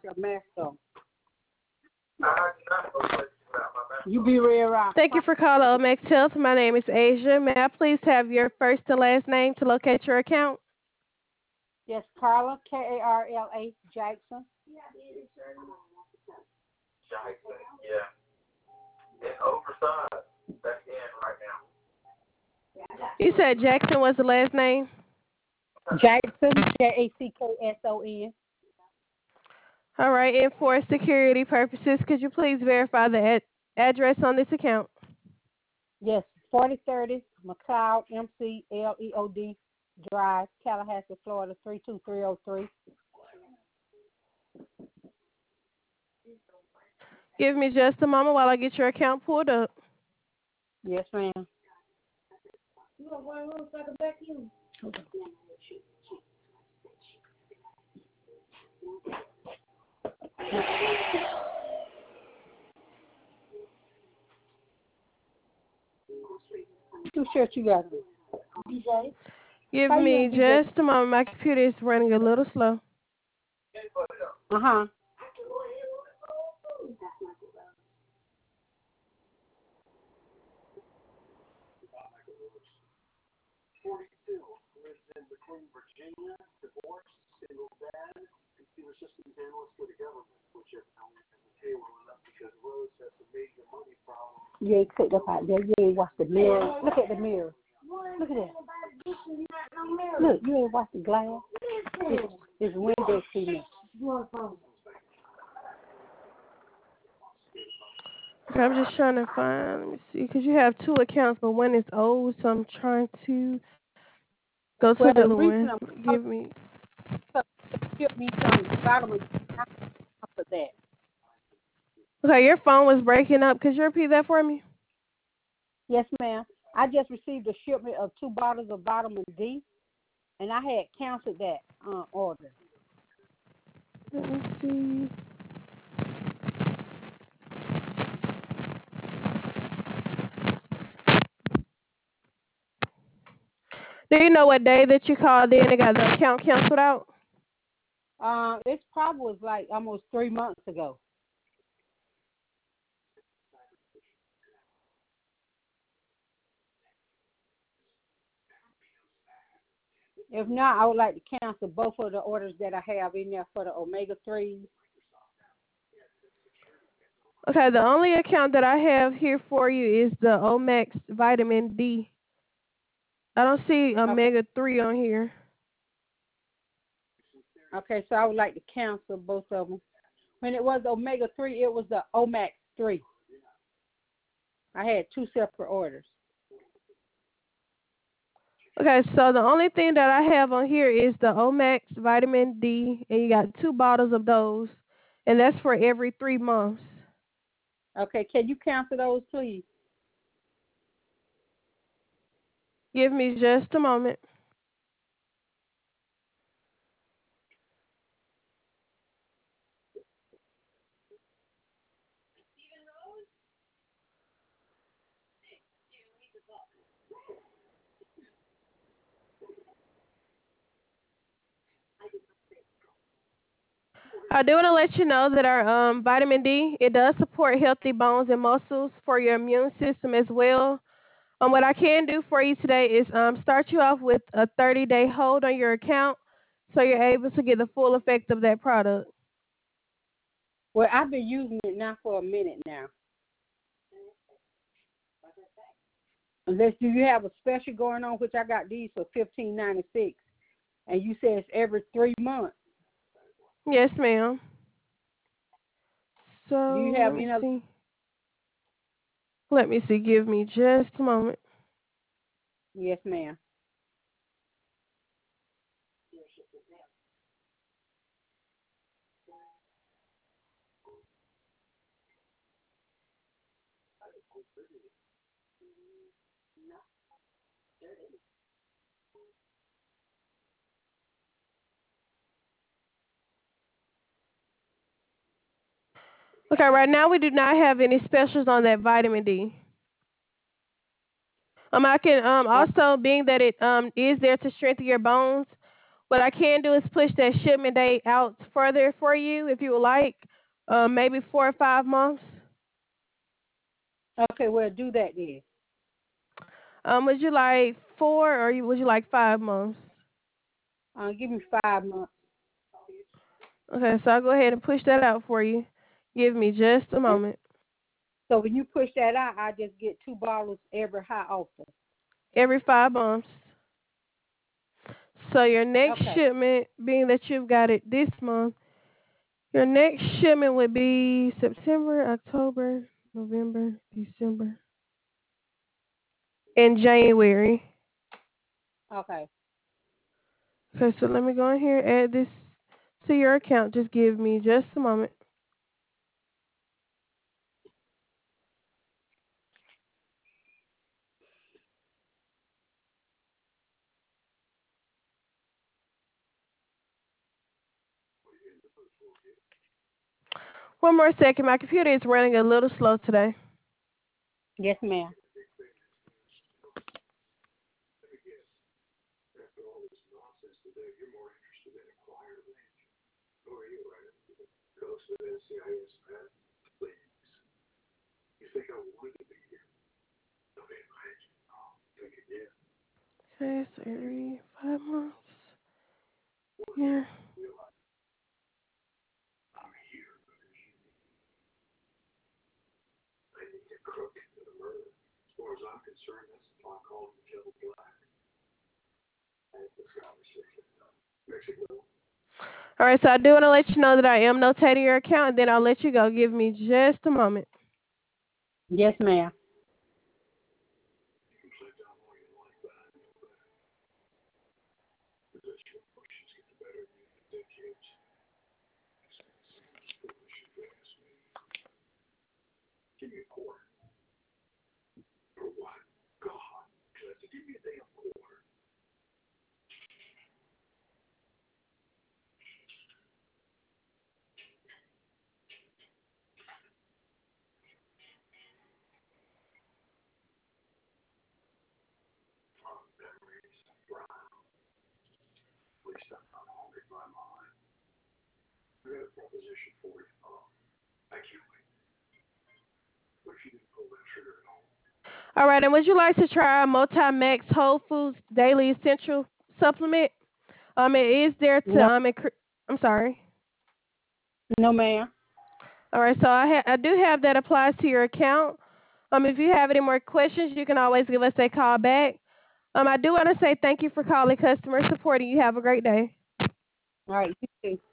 your master. You be ready around. Thank you for calling Omex Health. My name is Asia. May I please have your first and last name to locate your account? Yes, Carla, Karla Jackson. Jackson, yeah. And oversized. That's in right now. You said Jackson was the last name? Jackson, Jackson. All right, and for security purposes, could you please verify the address on this account? Yes, 4030 McLeod, McLeod Drive, Tallahassee, Florida, 32303. Give me just a moment while I get your account pulled up. Yes, ma'am. You want one room so I can back you? Whose shirt you got? DJ. Give How you me doing, DJ? just a moment. My computer is running a little slow. Uh-huh. You ain't cooked up out there. You ain't washed the mirror. Look at the mirror. Look at that. Look, you ain't washed the glass. It's window cleaner. Okay, I'm just trying to find, let me see, because you have two accounts, but one is old, so I'm trying to go to Well, the the other reason one. I'm Give me. ship me some vitamins for that. Okay, your phone was breaking up. Could you repeat that for me? Yes, ma'am. I just received a shipment of 2 bottles of vitamin D, and I had canceled that order. Let me see. Do you know what day that you called in and got the account canceled out? It probably was like almost 3 months ago. If not, I would like to cancel both of the orders that I have in there for the omega-3s. Okay, the only account that I have here for you is the Omex Vitamin D. I don't see omega-3 on here. Okay, so I would like to cancel both of them. When it was omega-3, it was the Omax 3. I had 2 separate orders. Okay, so the only thing that I have on here is the Omax Vitamin D, and you got 2 bottles of those, and that's for every 3 months. Okay, can you cancel those, please? Give me just a moment. I do want to let you know that our vitamin D, it does support healthy bones and muscles for your immune system as well. What I can do for you today is start you off with a 30-day hold on your account so you're able to get the full effect of that product. Well, I've been using it now for a minute now. Unless do you have a special going on, which I got these for $15.96, and you say it's every 3 months. Yes, ma'am. So Do you have see. Let me see. Give me just a moment. Yes, ma'am. Okay, right now we do not have any specials on that vitamin D. I can also, being that it is there to strengthen your bones, What I can do is push that shipment date out further for you if you would like, maybe 4 or 5 months. Okay, well, do that then. Would you like 4 or would you like 5 months? Give me 5 months. Okay, so I'll go ahead and push that out for you. Give me just a moment. So when you push that out, I just get 2 bottles every how often? Every 5 months. So your next Okay. shipment, being that you've got it this month, your next shipment would be September, October, November, December, and January. Okay. Okay, so let me go in here and add this to your account. Just give me just a moment. One more second. My computer is running a little slow today. Yes, ma'am. Okay, so every 5 months. Yeah. All right, so I do want to let you know that I am notating your account, and then I'll let you go. Give me just a moment. Yes, ma'am. All right, and would you like to try Multi-Max Whole Foods Daily Essential Supplement? It is there to No, I'm sorry. no, ma'am. All right, so I do have that applies to your account. If you have any more questions, you can always give us a call back. I do want to say thank you for calling customer support, and you have a great day. All right, you too.